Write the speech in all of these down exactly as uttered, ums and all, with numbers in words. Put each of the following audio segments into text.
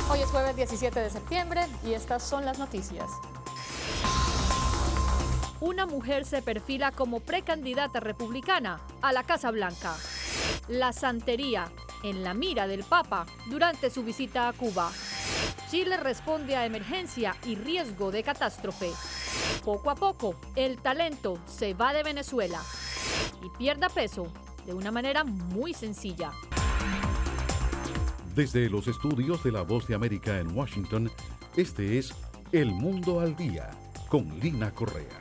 Hoy es jueves diecisiete de septiembre y estas son las noticias. Una mujer se perfila como precandidata republicana a la Casa Blanca. La santería en la mira del Papa durante su visita a Cuba. Chile responde a emergencia y riesgo de catástrofe. Poco a poco, el talento se va de Venezuela y pierda peso de una manera muy sencilla. Desde los estudios de La Voz de América en Washington, este es El Mundo al Día, con Lina Correa.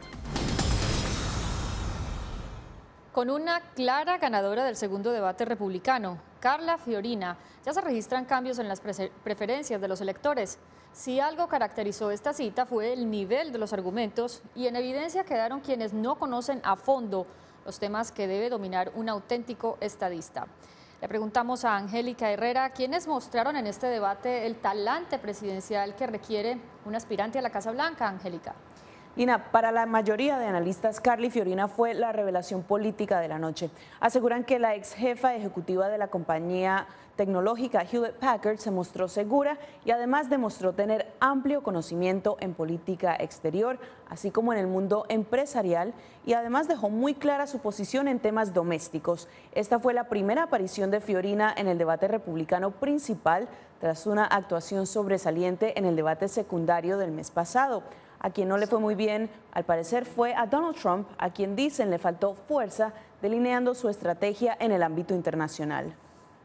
Con una clara ganadora del segundo debate republicano, Carla Fiorina, ya se registran cambios en las preferencias de los electores. Si algo caracterizó esta cita fue el nivel de los argumentos y en evidencia quedaron quienes no conocen a fondo los temas que debe dominar un auténtico estadista. Le preguntamos a Angélica Herrera, ¿quiénes mostraron en este debate el talante presidencial que requiere un aspirante a la Casa Blanca, Angélica? Lina, para la mayoría de analistas, Carly Fiorina fue la revelación política de la noche. Aseguran que la ex jefa ejecutiva de la compañía tecnológica Hewlett Packard se mostró segura y además demostró tener amplio conocimiento en política exterior, así como en el mundo empresarial, y además dejó muy clara su posición en temas domésticos. Esta fue la primera aparición de Fiorina en el debate republicano principal tras una actuación sobresaliente en el debate secundario del mes pasado. A quien no le fue muy bien, al parecer, fue a Donald Trump, a quien dicen le faltó fuerza, delineando su estrategia en el ámbito internacional.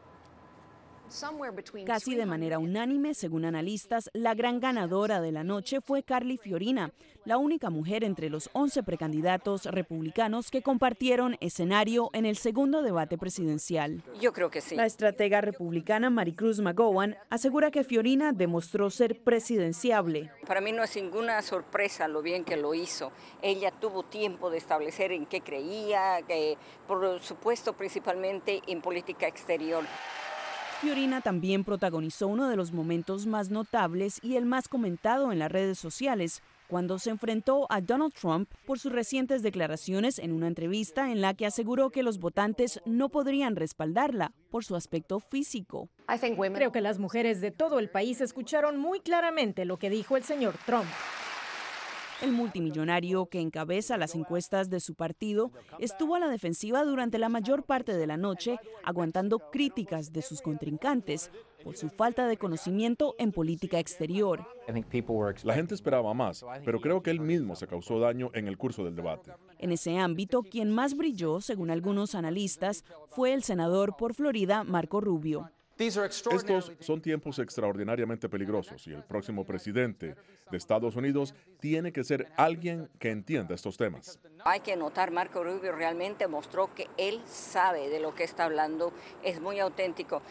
Casi de manera unánime, según analistas, la gran ganadora de la noche fue Carly Fiorina, la única mujer entre los once precandidatos republicanos que compartieron escenario en el segundo debate presidencial. Yo creo que sí. La estratega republicana Maricruz McGowan asegura que Fiorina demostró ser presidenciable. Para mí no es ninguna sorpresa lo bien que lo hizo. Ella tuvo tiempo de establecer en qué creía, que, por supuesto principalmente en política exterior. Fiorina también protagonizó uno de los momentos más notables y el más comentado en las redes sociales, cuando se enfrentó a Donald Trump por sus recientes declaraciones en una entrevista en la que aseguró que los votantes no podrían respaldarla por su aspecto físico. Creo que las mujeres de todo el país escucharon muy claramente lo que dijo el señor Trump. El multimillonario que encabeza las encuestas de su partido estuvo a la defensiva durante la mayor parte de la noche, aguantando críticas de sus contrincantes por su falta de conocimiento en política exterior. La gente esperaba más, pero creo que él mismo se causó daño en el curso del debate. En ese ámbito, quien más brilló, según algunos analistas, fue el senador por Florida, Marco Rubio. Estos son tiempos extraordinariamente peligrosos y el próximo presidente de Estados Unidos tiene que ser alguien que entienda estos temas. Hay que notar, Marco Rubio realmente mostró que él sabe de lo que está hablando, es muy auténtico.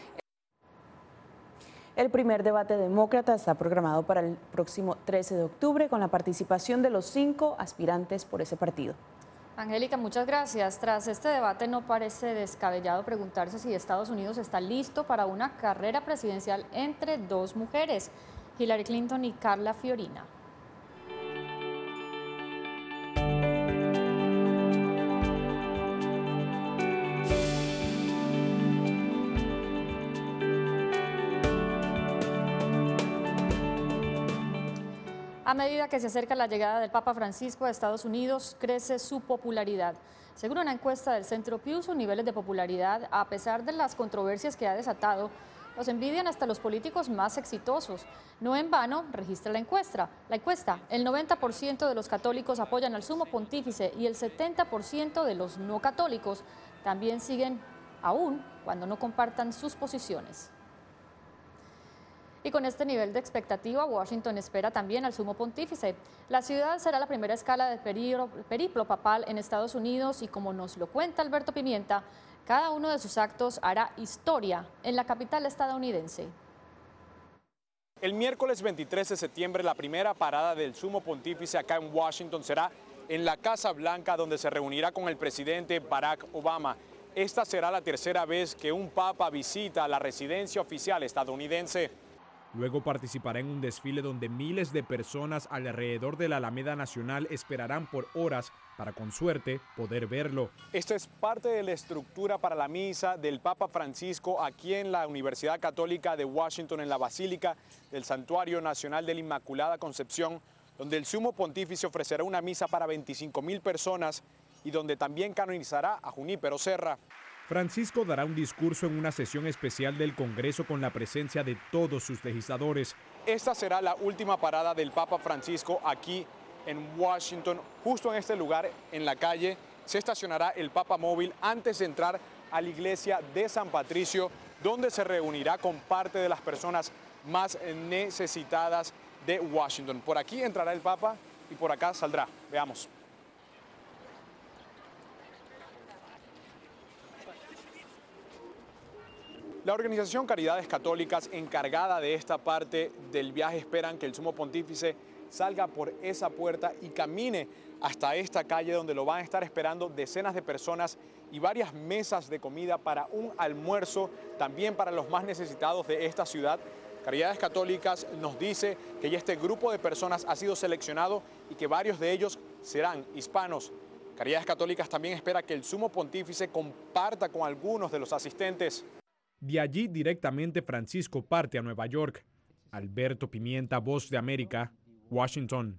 El primer debate demócrata está programado para el próximo trece de octubre con la participación de los cinco aspirantes por ese partido. Angélica, muchas gracias. Tras este debate no parece descabellado preguntarse si Estados Unidos está listo para una carrera presidencial entre dos mujeres, Hillary Clinton y Carla Fiorina. A medida que se acerca la llegada del Papa Francisco a Estados Unidos, crece su popularidad. Según una encuesta del Centro Pew, sus niveles de popularidad, a pesar de las controversias que ha desatado, los envidian hasta los políticos más exitosos. No en vano, registra la encuesta. La encuesta, el noventa por ciento de los católicos apoyan al sumo pontífice y el setenta por ciento de los no católicos también siguen aún cuando no compartan sus posiciones. Y con este nivel de expectativa, Washington espera también al sumo pontífice. La ciudad será la primera escala del periplo papal en Estados Unidos y, como nos lo cuenta Alberto Pimienta, cada uno de sus actos hará historia en la capital estadounidense. El miércoles veintitrés de septiembre, la primera parada del sumo pontífice acá en Washington será en la Casa Blanca, donde se reunirá con el presidente Barack Obama. Esta será la tercera vez que un papa visita la residencia oficial estadounidense. Luego participará en un desfile donde miles de personas alrededor de la Alameda Nacional esperarán por horas para con suerte poder verlo. Esta es parte de la estructura para la misa del Papa Francisco aquí en la Universidad Católica de Washington, en la Basílica del Santuario Nacional de la Inmaculada Concepción, donde el Sumo Pontífice ofrecerá una misa para veinticinco mil personas y donde también canonizará a Junípero Serra. Francisco dará un discurso en una sesión especial del Congreso con la presencia de todos sus legisladores. Esta será la última parada del Papa Francisco aquí en Washington. Justo en este lugar, en la calle, se estacionará el Papa Móvil antes de entrar a la iglesia de San Patricio, donde se reunirá con parte de las personas más necesitadas de Washington. Por aquí entrará el Papa y por acá saldrá. Veamos. La organización Caridades Católicas, encargada de esta parte del viaje, esperan que el Sumo Pontífice salga por esa puerta y camine hasta esta calle donde lo van a estar esperando decenas de personas y varias mesas de comida para un almuerzo, también para los más necesitados de esta ciudad. Caridades Católicas nos dice que ya este grupo de personas ha sido seleccionado y que varios de ellos serán hispanos. Caridades Católicas también espera que el Sumo Pontífice comparta con algunos de los asistentes. De allí directamente Francisco parte a Nueva York. Alberto Pimienta, Voz de América, Washington.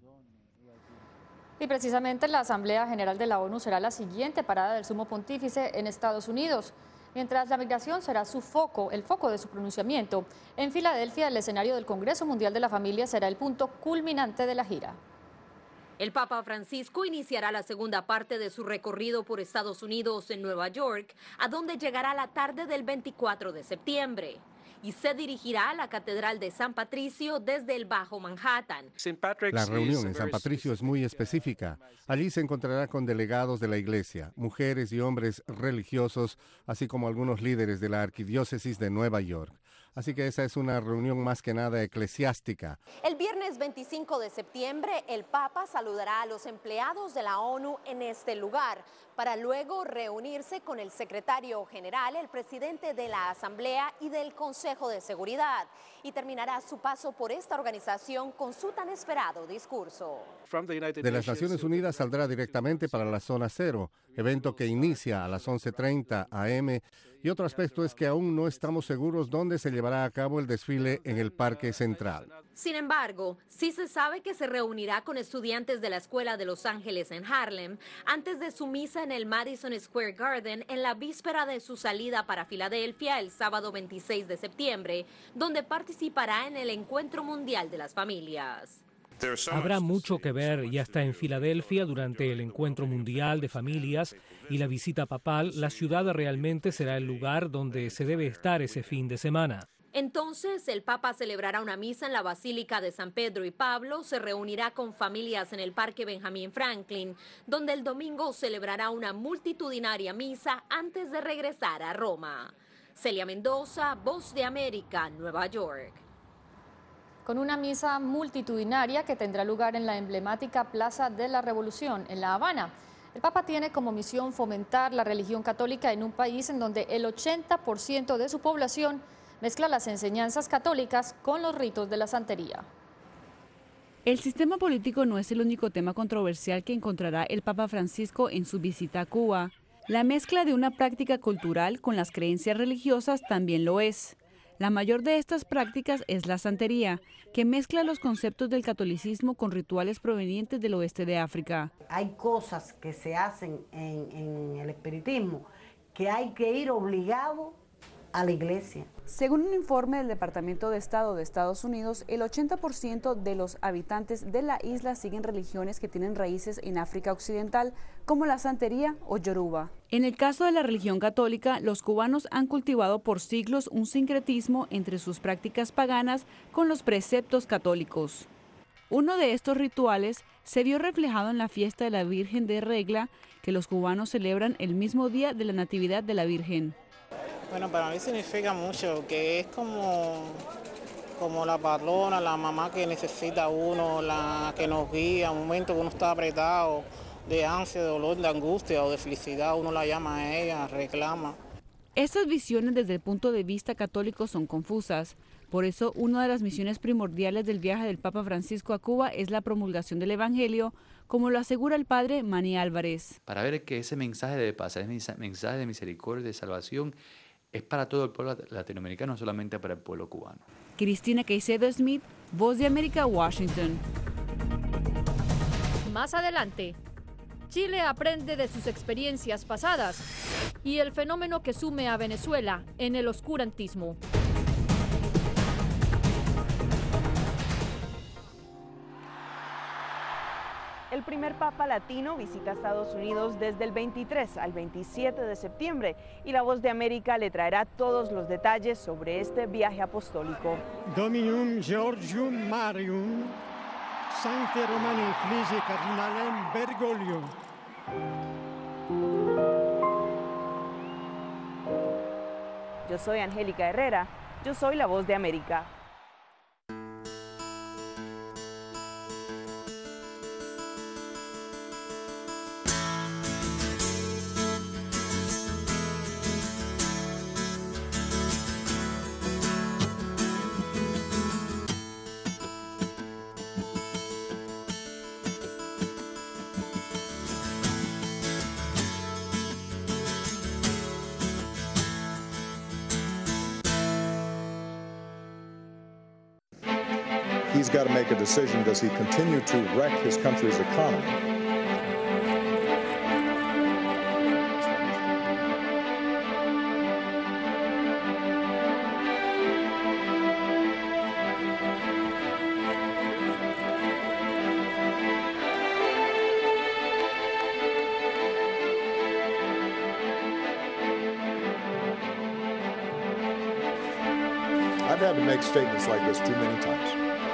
Y precisamente la Asamblea General de la ONU será la siguiente parada del Sumo Pontífice en Estados Unidos. Mientras la migración será su foco, el foco de su pronunciamiento, en Filadelfia el escenario del Congreso Mundial de la Familia será el punto culminante de la gira. El Papa Francisco iniciará la segunda parte de su recorrido por Estados Unidos en Nueva York, a donde llegará la tarde del veinticuatro de septiembre. Y se dirigirá a la Catedral de San Patricio desde el Bajo Manhattan. La reunión en San Patricio es muy específica. Allí se encontrará con delegados de la Iglesia, mujeres y hombres religiosos, así como algunos líderes de la Arquidiócesis de Nueva York. Así que esa es una reunión más que nada eclesiástica. El viernes veinticinco de septiembre, el Papa saludará a los empleados de la ONU en este lugar, para luego reunirse con el secretario general, el presidente de la Asamblea y del Consejo de Seguridad, y terminará su paso por esta organización con su tan esperado discurso. De las Naciones Unidas saldrá directamente para la Zona Cero, evento que inicia a las once treinta a eme, y otro aspecto es que aún no estamos seguros dónde se llevará a cabo el desfile en el Parque Central. Sin embargo, sí se sabe que se reunirá con estudiantes de la Escuela de Los Ángeles en Harlem antes de su misa en el Madison Square Garden en la víspera de su salida para Filadelfia el sábado veintiséis de septiembre, donde participará en el Encuentro Mundial de las Familias. Habrá mucho que ver ya está en Filadelfia durante el Encuentro Mundial de Familias y la visita papal. La ciudad realmente será el lugar donde se debe estar ese fin de semana. Entonces, el Papa celebrará una misa en la Basílica de San Pedro y Pablo, se reunirá con familias en el Parque Benjamin Franklin, donde el domingo celebrará una multitudinaria misa antes de regresar a Roma. Celia Mendoza, Voz de América, Nueva York. Con una misa multitudinaria que tendrá lugar en la emblemática Plaza de la Revolución, en La Habana. El Papa tiene como misión fomentar la religión católica en un país en donde el ochenta por ciento de su población mezcla las enseñanzas católicas con los ritos de la santería. El sistema político no es el único tema controversial que encontrará el Papa Francisco en su visita a Cuba. La mezcla de una práctica cultural con las creencias religiosas también lo es. La mayor de estas prácticas es la santería, que mezcla los conceptos del catolicismo con rituales provenientes del oeste de África. Hay cosas que se hacen en, en el espiritismo que hay que ir obligado a la iglesia. Según un informe del Departamento de Estado de Estados Unidos, el ochenta por ciento de los habitantes de la isla siguen religiones que tienen raíces en África Occidental, como la santería o yoruba. En el caso de la religión católica, los cubanos han cultivado por siglos un sincretismo entre sus prácticas paganas con los preceptos católicos. Uno de estos rituales se vio reflejado en la fiesta de la Virgen de Regla, que los cubanos celebran el mismo día de la Natividad de la Virgen. Bueno, para mí significa mucho, que es como, como la patrona, la mamá que necesita uno, la que nos guía, un momento que uno está apretado, de ansia, de dolor, de angustia o de felicidad, uno la llama a ella, reclama. Estas visiones desde el punto de vista católico son confusas. Por eso, una de las misiones primordiales del viaje del Papa Francisco a Cuba es la promulgación del Evangelio, como lo asegura el padre Manny Álvarez. Para ver que ese mensaje de paz, ese mensaje de misericordia, de salvación, es para todo el pueblo latinoamericano, no solamente para el pueblo cubano. Cristina Caicedo Smith, Voz de América, Washington. Más adelante, Chile aprende de sus experiencias pasadas y el fenómeno que sume a Venezuela en el oscurantismo. El primer papa latino visita Estados Unidos desde el veintitrés al veintisiete de septiembre y La Voz de América le traerá todos los detalles sobre este viaje apostólico. Dominum Georgium Marium, Sancte Romani Ecclesiae Cardinalem Bergoglio. Yo soy Angélica Herrera, yo soy La Voz de América. He's got to make a decision. Does he continue to wreck his country's economy? I've had to make statements like this too many times.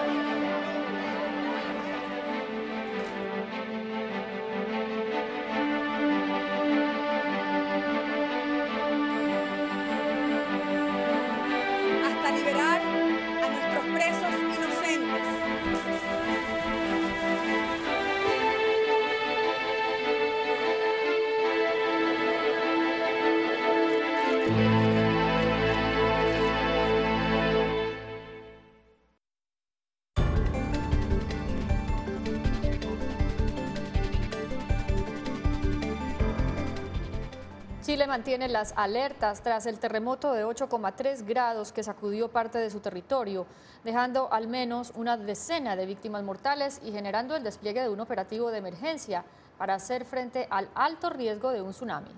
Chile mantiene las alertas tras el terremoto de ocho coma tres grados que sacudió parte de su territorio, dejando al menos una decena de víctimas mortales y generando el despliegue de un operativo de emergencia para hacer frente al alto riesgo de un tsunami.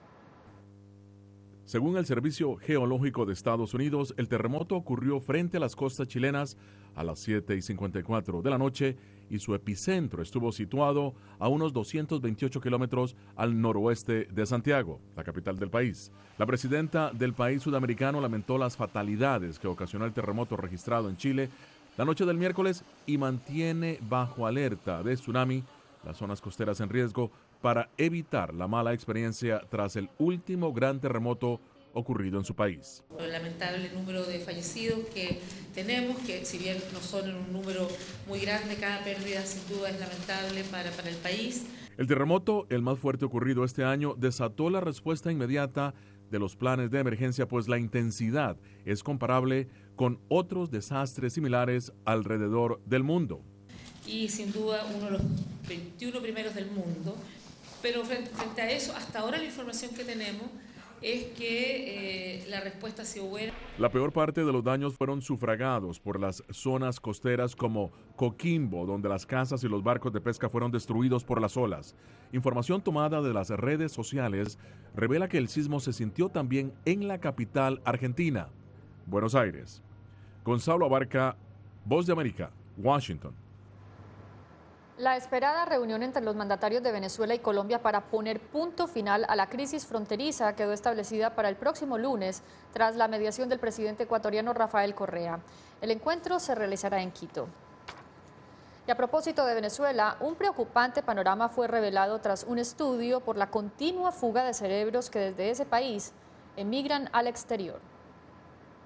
Según el Servicio Geológico de Estados Unidos, el terremoto ocurrió frente a las costas chilenas a las siete y cincuenta y cuatro de la noche y su epicentro estuvo situado a unos doscientos veintiocho kilómetros al noroeste de Santiago, la capital del país. La presidenta del país sudamericano lamentó las fatalidades que ocasionó el terremoto registrado en Chile la noche del miércoles y mantiene bajo alerta de tsunami las zonas costeras en riesgo para evitar la mala experiencia tras el último gran terremoto ocurrido en su país. El lamentable número de fallecidos que tenemos, que si bien no son en un número muy grande, cada pérdida sin duda es lamentable para, para el país. El terremoto, el más fuerte ocurrido este año, desató la respuesta inmediata de los planes de emergencia, pues la intensidad es comparable con otros desastres similares alrededor del mundo. Y sin duda uno de los veintiuno primeros del mundo, pero frente, frente a eso, hasta ahora la información que tenemos es que eh, la respuesta ha sido buena. La peor parte de los daños fueron sufragados por las zonas costeras como Coquimbo, donde las casas y los barcos de pesca fueron destruidos por las olas. Información tomada de las redes sociales revela que el sismo se sintió también en la capital argentina, Buenos Aires. Gonzalo Abarca, Voz de América, Washington. La esperada reunión entre los mandatarios de Venezuela y Colombia para poner punto final a la crisis fronteriza quedó establecida para el próximo lunes tras la mediación del presidente ecuatoriano Rafael Correa. El encuentro se realizará en Quito. Y a propósito de Venezuela, un preocupante panorama fue revelado tras un estudio por la continua fuga de cerebros que desde ese país emigran al exterior.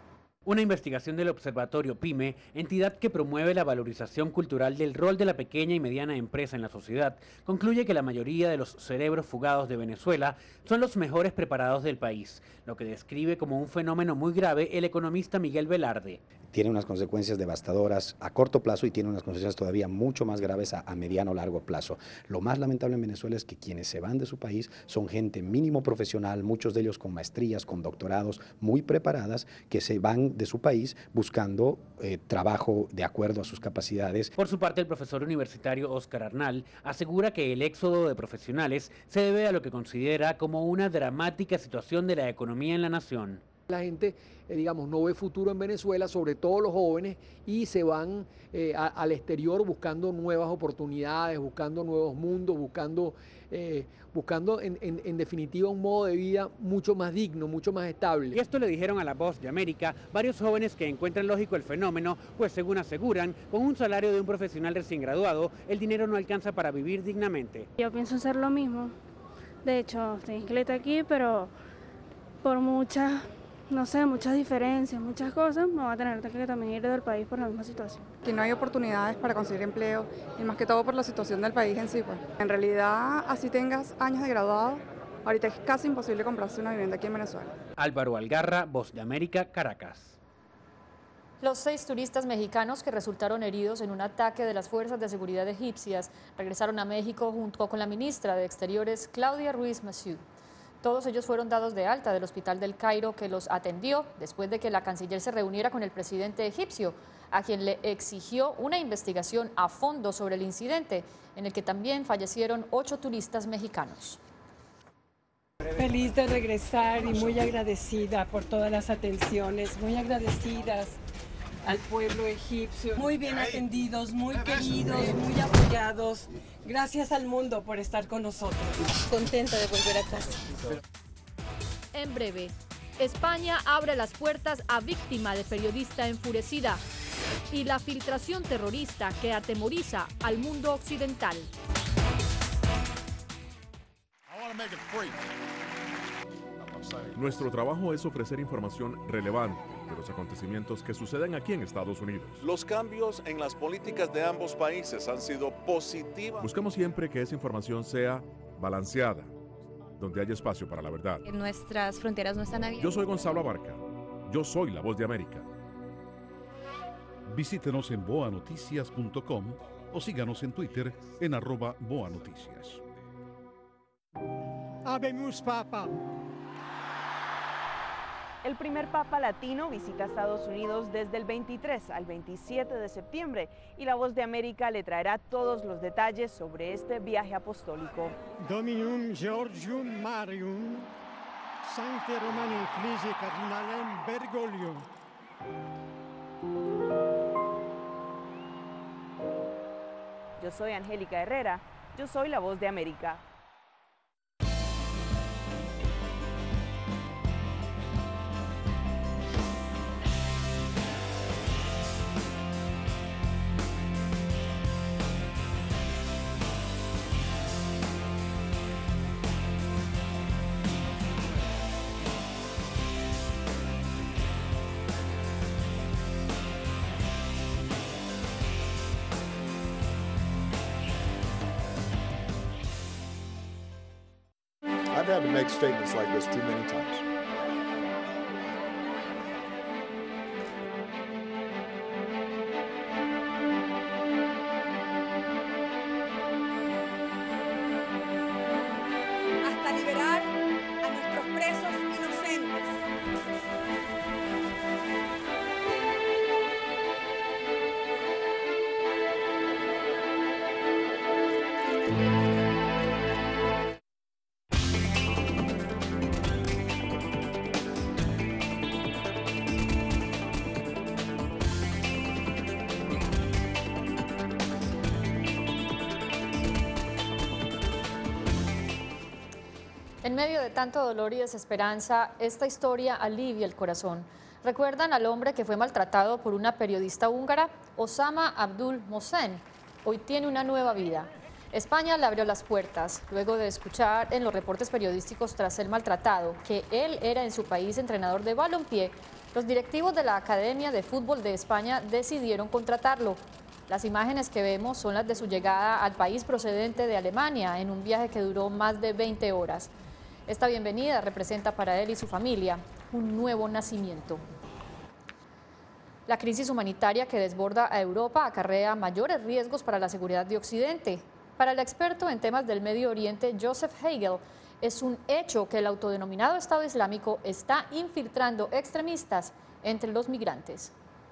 Una investigación del Observatorio PYME, entidad que promueve la valorización cultural del rol de la pequeña y mediana empresa en la sociedad, concluye que la mayoría de los cerebros fugados de Venezuela son los mejores preparados del país, lo que describe como un fenómeno muy grave el economista Miguel Velarde. Tiene unas consecuencias devastadoras a corto plazo y tiene unas consecuencias todavía mucho más graves a, a mediano o largo plazo. Lo más lamentable en Venezuela es que quienes se van de su país son gente mínimo profesional, muchos de ellos con maestrías, con doctorados, muy preparadas, que se van de su país buscando eh, trabajo de acuerdo a sus capacidades. Por su parte, el profesor universitario Óscar Arnal asegura que el éxodo de profesionales se debe a lo que considera como una dramática situación de la economía en la nación. La gente, eh, digamos, no ve futuro en Venezuela, sobre todo los jóvenes, y se van eh, a, al exterior buscando nuevas oportunidades, buscando nuevos mundos, buscando, eh, buscando en, en, en definitiva un modo de vida mucho más digno, mucho más estable. Y esto le dijeron a La Voz de América varios jóvenes que encuentran lógico el fenómeno, pues según aseguran, con un salario de un profesional recién graduado, el dinero no alcanza para vivir dignamente. Yo pienso hacer lo mismo. De hecho, estoy inscrita aquí, pero por muchas... no sé, muchas diferencias, muchas cosas, me va a tener que también ir del país por la misma situación. Que no hay oportunidades para conseguir empleo y más que todo por la situación del país en sí. Pues. En realidad, así tengas años de graduado, ahorita es casi imposible comprarse una vivienda aquí en Venezuela. Álvaro Algarra, Voz de América, Caracas. Los seis turistas mexicanos que resultaron heridos en un ataque de las fuerzas de seguridad egipcias regresaron a México junto con la ministra de Exteriores, Claudia Ruiz Massieu. Todos ellos fueron dados de alta del Hospital del Cairo, que los atendió después de que la canciller se reuniera con el presidente egipcio, a quien le exigió una investigación a fondo sobre el incidente, en el que también fallecieron ocho turistas mexicanos. Feliz de regresar y muy agradecida por todas las atenciones, muy agradecidas al pueblo egipcio, muy bien atendidos, muy queridos, muy apoyados. Gracias al mundo por estar con nosotros. Contenta de volver a casa. En breve, España abre las puertas a víctima de periodista enfurecida y la filtración terrorista que atemoriza al mundo occidental. Nuestro trabajo es ofrecer información relevante de los acontecimientos que suceden aquí en Estados Unidos. Los cambios en las políticas de ambos países han sido positivos. Buscamos siempre que esa información sea balanceada, donde haya espacio para la verdad. Nuestras fronteras no están abiertas. Yo soy Gonzalo Abarca. Yo soy La Voz de América. Visítenos en boa noticias punto com o síganos en Twitter en arroba boanoticias. Habemus Papa. El primer Papa latino visita Estados Unidos desde el veintitrés al veintisiete de septiembre y La Voz de América le traerá todos los detalles sobre este viaje apostólico. Dominum Georgium Marium, Sancte Romani Ecclesiae Cardinalem Bergoglio. Yo soy Angélica Herrera, yo soy La Voz de América. I've had to make statements like this too many times. Hasta liberar a nuestros presos inocentes. En medio de tanto dolor y desesperanza, esta historia alivia el corazón. ¿Recuerdan al hombre que fue maltratado por una periodista húngara? Osama Abdul Mohsen hoy tiene una nueva vida. España le abrió las puertas luego de escuchar en los reportes periodísticos tras el maltratado que él era en su país entrenador de balompié Los directivos de la Academia de Fútbol de España decidieron contratarlo. Las imágenes que vemos son las de su llegada al país procedente de Alemania en un viaje que duró más de veinte horas. Esta bienvenida representa para él y su familia un nuevo nacimiento. La crisis humanitaria que desborda a Europa acarrea mayores riesgos para la seguridad de Occidente. Para el experto en temas del Medio Oriente, Joseph Hagel, es un hecho que el autodenominado Estado Islámico está infiltrando extremistas entre los migrantes.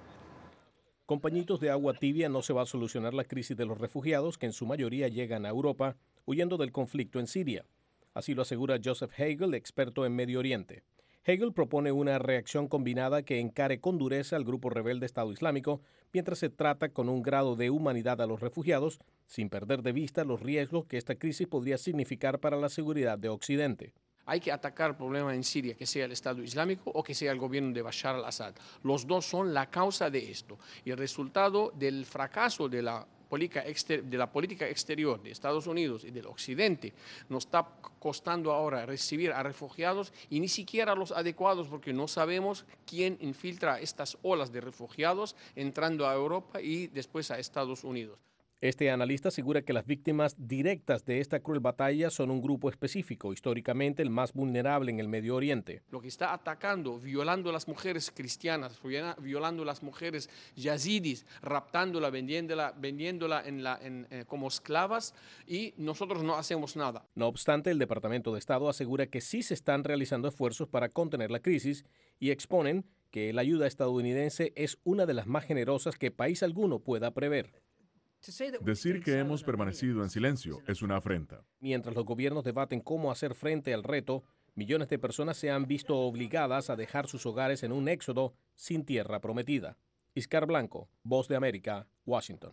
Con pañitos de agua tibia no se va a solucionar la crisis de los refugiados que en su mayoría llegan a Europa huyendo del conflicto en Siria. Así lo asegura Joseph Hagel, experto en Medio Oriente. Hagel propone una reacción combinada que encare con dureza al grupo rebelde Estado Islámico mientras se trata con un grado de humanidad a los refugiados, sin perder de vista los riesgos que esta crisis podría significar para la seguridad de Occidente. Hay que atacar el problema en Siria, que sea el Estado Islámico o que sea el gobierno de Bashar al-Assad. Los dos son la causa de esto. Y el resultado del fracaso de la política, exter- de la política exterior de Estados Unidos y del Occidente nos está costando ahora recibir a refugiados y ni siquiera los adecuados, porque no sabemos quién infiltra estas olas de refugiados entrando a Europa y después a Estados Unidos. Este analista asegura que las víctimas directas de esta cruel batalla son un grupo específico, históricamente el más vulnerable en el Medio Oriente. Lo que está atacando, violando a las mujeres cristianas, violando a las mujeres yazidis, raptándola, vendiéndola, vendiéndola en la, en, eh, como esclavas, y nosotros no hacemos nada. No obstante, el Departamento de Estado asegura que sí se están realizando esfuerzos para contener la crisis y exponen que la ayuda estadounidense es una de las más generosas que país alguno pueda prever. Decir que hemos permanecido en silencio es una afrenta. Mientras los gobiernos debaten cómo hacer frente al reto, millones de personas se han visto obligadas a dejar sus hogares en un éxodo sin tierra prometida. Iscar Blanco, Voz de América, Washington.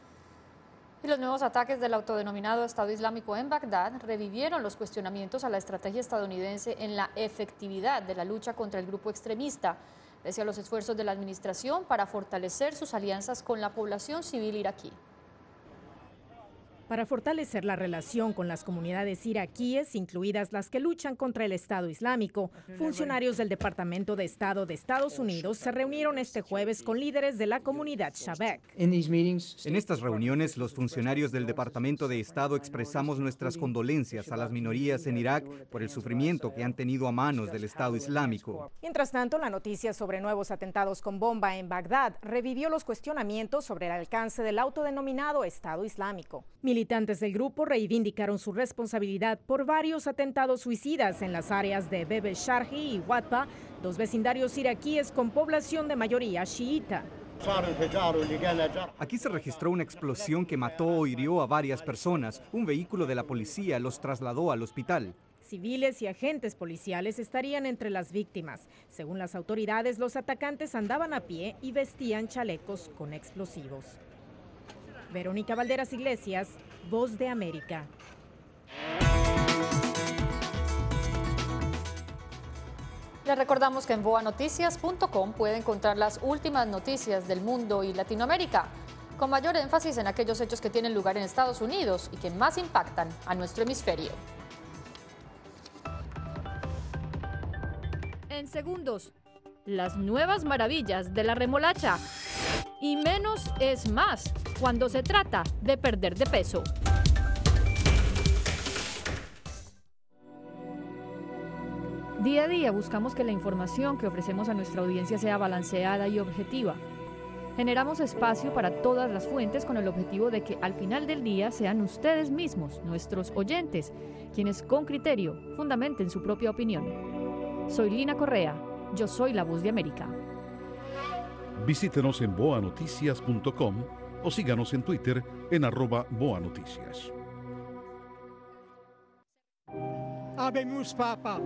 Y los nuevos ataques del autodenominado Estado Islámico en Bagdad revivieron los cuestionamientos a la estrategia estadounidense en la efectividad de la lucha contra el grupo extremista, pese a los esfuerzos de la administración para fortalecer sus alianzas con la población civil iraquí. Para fortalecer la relación con las comunidades iraquíes, incluidas las que luchan contra el Estado Islámico, funcionarios del Departamento de Estado de Estados Unidos se reunieron este jueves con líderes de la comunidad Shabak. En estas reuniones, los funcionarios del Departamento de Estado expresamos nuestras condolencias a las minorías en Irak por el sufrimiento que han tenido a manos del Estado Islámico. Mientras tanto, la noticia sobre nuevos atentados con bomba en Bagdad revivió los cuestionamientos sobre el alcance del autodenominado Estado Islámico. Militantes del grupo reivindicaron su responsabilidad por varios atentados suicidas en las áreas de Beb el Sharji y Watba, dos vecindarios iraquíes con población de mayoría chiita. Aquí se registró una explosión que mató o hirió a varias personas. Un vehículo de la policía los trasladó al hospital. Civiles y agentes policiales estarían entre las víctimas. Según las autoridades, los atacantes andaban a pie y vestían chalecos con explosivos. Verónica Valderas Iglesias, Voz de América. Les recordamos que en boa noticias punto com puede encontrar las últimas noticias del mundo y Latinoamérica, con mayor énfasis en aquellos hechos que tienen lugar en Estados Unidos y que más impactan a nuestro hemisferio. En segundos, las nuevas maravillas de la remolacha. Y menos es más cuando se trata de perder de peso. Día a día buscamos que la información que ofrecemos a nuestra audiencia sea balanceada y objetiva. Generamos espacio para todas las fuentes con el objetivo de que al final del día sean ustedes mismos, nuestros oyentes, quienes con criterio fundamenten su propia opinión. Soy Lina Correa, yo soy la Voz de América. Visítenos en boa noticias punto com o síganos en Twitter en arroba boanoticias. Habemus Papa.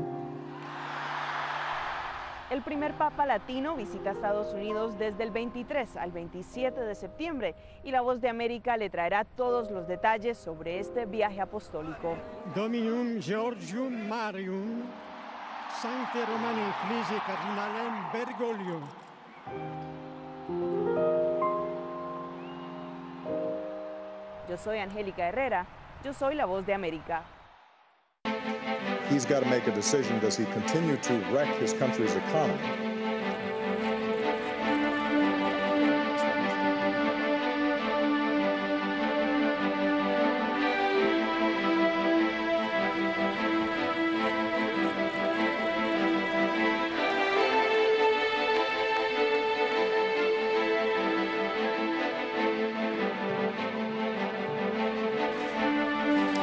El primer Papa latino visita Estados Unidos desde el veintitrés al veintisiete de septiembre y la Voz de América le traerá todos los detalles sobre este viaje apostólico. Dominum Georgium Marium, Sancte Romani Ecclesiae Cardinalem Bergoglio. Yo soy Angélica Herrera, yo soy la Voz de América. He's got to make a decision. Does he continue to wreck his country's economy?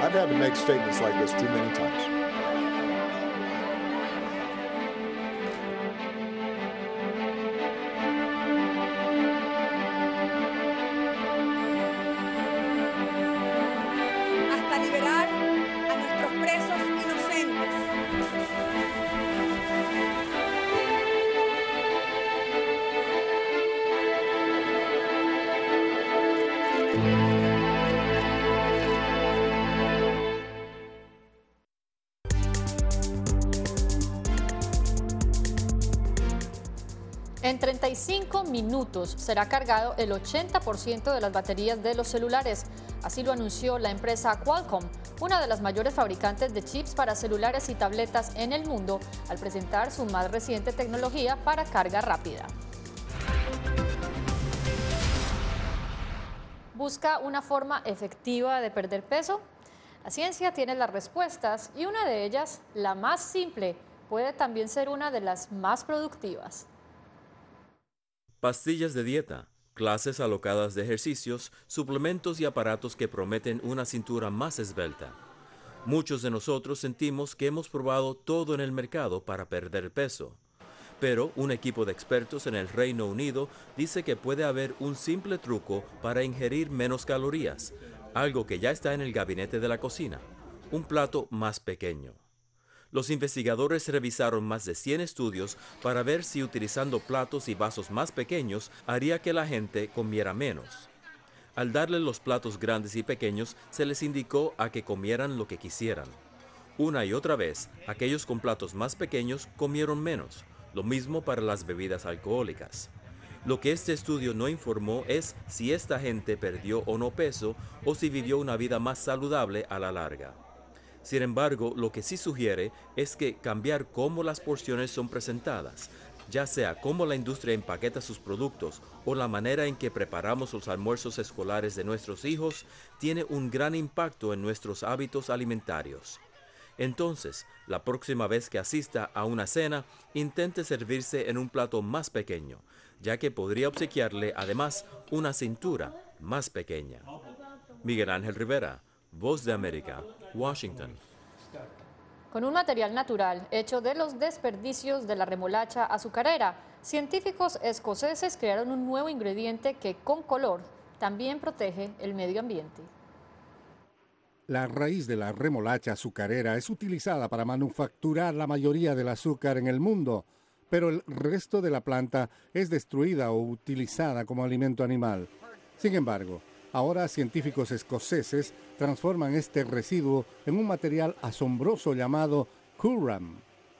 I've had to make statements like this too many times. Hasta liberar a nuestros presos inocentes. En treinta y cinco minutos será cargado el ochenta por ciento de las baterías de los celulares. Así lo anunció la empresa Qualcomm, una de las mayores fabricantes de chips para celulares y tabletas en el mundo, al presentar su más reciente tecnología para carga rápida. ¿Busca una forma efectiva de perder peso? La ciencia tiene las respuestas y una de ellas, la más simple, puede también ser una de las más productivas. Pastillas de dieta, clases alocadas de ejercicios, suplementos y aparatos que prometen una cintura más esbelta. Muchos de nosotros sentimos que hemos probado todo en el mercado para perder peso. Pero un equipo de expertos en el Reino Unido dice que puede haber un simple truco para ingerir menos calorías, algo que ya está en el gabinete de la cocina, un plato más pequeño. Los investigadores revisaron más de cien estudios para ver si utilizando platos y vasos más pequeños haría que la gente comiera menos. Al darle los platos grandes y pequeños, se les indicó a que comieran lo que quisieran. Una y otra vez, aquellos con platos más pequeños comieron menos, lo mismo para las bebidas alcohólicas. Lo que este estudio no informó es si esta gente perdió o no peso o si vivió una vida más saludable a la larga. Sin embargo, lo que sí sugiere es que cambiar cómo las porciones son presentadas, ya sea cómo la industria empaqueta sus productos o la manera en que preparamos los almuerzos escolares de nuestros hijos, tiene un gran impacto en nuestros hábitos alimentarios. Entonces, la próxima vez que asista a una cena, intente servirse en un plato más pequeño, ya que podría obsequiarle además una cintura más pequeña. Miguel Ángel Rivera, Voz de América, Washington. Con un material natural hecho de los desperdicios de la remolacha azucarera, científicos escoceses crearon un nuevo ingrediente que con color también protege el medio ambiente. La raíz de la remolacha azucarera es utilizada para manufacturar la mayoría del azúcar en el mundo, pero el resto de la planta es destruida o utilizada como alimento animal. Sin embargo, ahora científicos escoceses transforman este residuo en un material asombroso llamado Coram.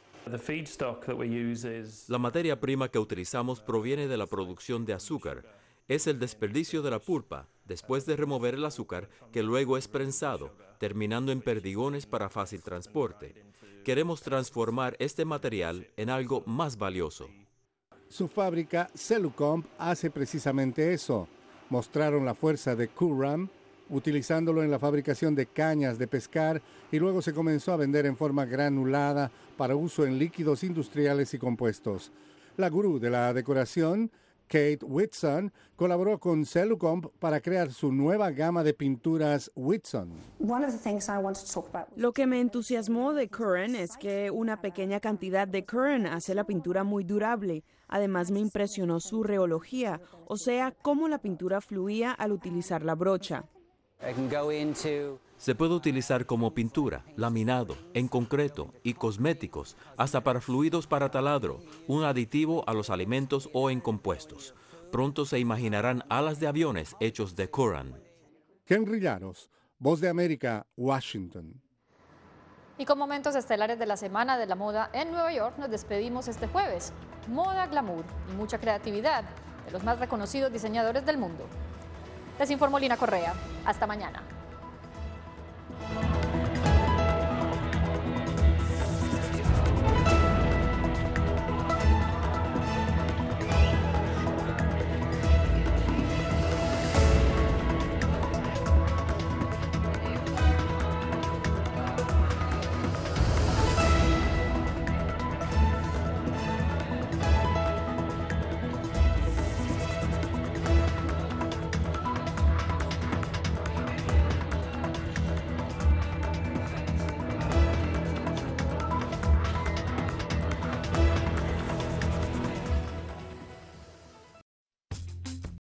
La materia prima que utilizamos proviene de la producción de azúcar. Es el desperdicio de la pulpa, después de remover el azúcar, que luego es prensado, terminando en perdigones para fácil transporte. Queremos transformar este material en algo más valioso. Su fábrica, Cellucomp, hace precisamente eso. Mostraron la fuerza de Coram, utilizándolo en la fabricación de cañas de pescar, y luego se comenzó a vender en forma granulada para uso en líquidos industriales y compuestos. La gurú de la decoración, Kate Whitson, colaboró con Cellucomp para crear su nueva gama de pinturas Whitson. Lo que me entusiasmó de Curran es que una pequeña cantidad de Curran hace la pintura muy durable. Además me impresionó su reología, o sea, cómo la pintura fluía al utilizar la brocha. Se puede utilizar como pintura, laminado, en concreto y cosméticos, hasta para fluidos para taladro, un aditivo a los alimentos o en compuestos. Pronto se imaginarán alas de aviones hechos de Curran. Henry Llanos, Voz de América, Washington. Y con momentos estelares de la Semana de la Moda en Nueva York, nos despedimos este jueves. Moda, glamour y mucha creatividad de los más reconocidos diseñadores del mundo. Les informó Lina Correa. Hasta mañana.